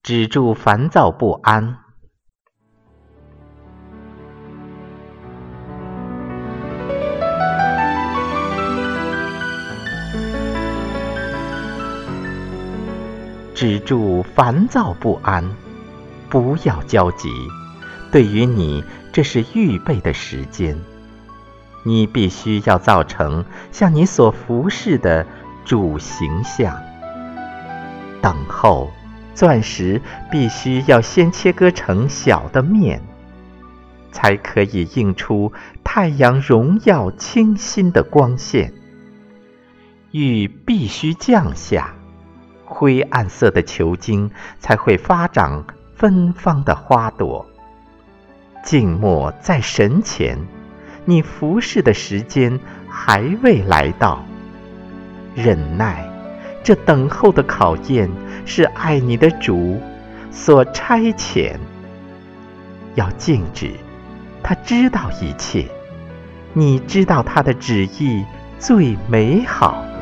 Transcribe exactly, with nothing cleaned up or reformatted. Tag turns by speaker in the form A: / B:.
A: 止住烦躁不安。止住烦躁不安，不要焦急。对于你，这是预备的时间，你必须要造成像你所服侍的主形象。等候，钻石必须要先切割成小的面，才可以映出太阳荣耀清新的光线。玉必须降下，灰暗色的球茎才会发长芬芳的花朵。静默在神前，你服侍的时间还未来到。忍耐，这等候的考验是爱你的主所差遣。要静止，他知道一切，你知道他的旨意最美好。